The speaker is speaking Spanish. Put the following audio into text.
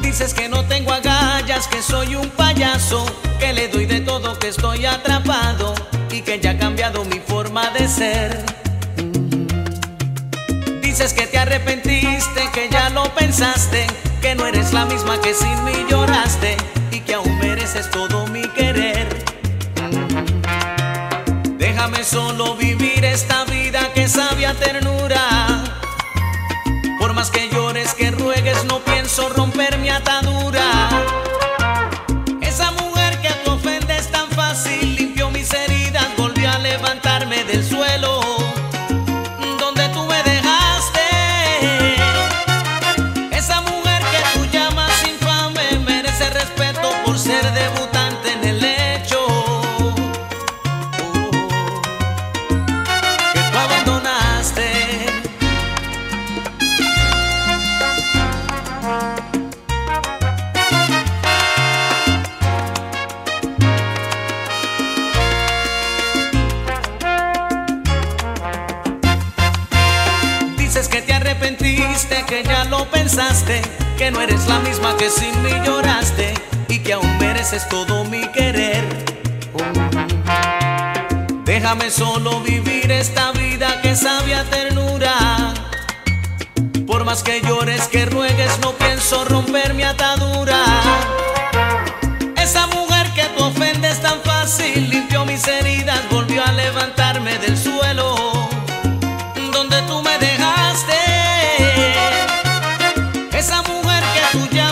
Dices que no tengo agallas, que soy un payaso, que le doy de todo, que estoy atrapado y que ya ha cambiado mi forma de ser. Dices que te arrepentiste, que ya lo pensaste, que no eres la misma que sin mí lloraste y que aún mereces todo mi querer. Déjame solo vivir esta vida que sabe a ternura. Por más que llores, que ruegues, no pienso romper mi atadura. Esa mujer que te ofende es tan fácil, limpió mis heridas, volvió a levantarme del suelo donde tú me dejaste. Esa mujer que tú llamas infame merece respeto por ser debutante en el hecho que tú abandonaste. Dices que te arrepentiste, que ya lo pensaste, que no eres la misma que sin mí lloraste y que aún mereces todo mi querer. Déjame solo vivir esta vida que sabe a ternura. Por más que llores, que ruegues, no pienso romper mi atadura. Esa mujer que tú ofendes tan fácil, limpió mis heridas, volvió a levantarme del suelo donde tú me dejaste. Esa mujer que tú llamas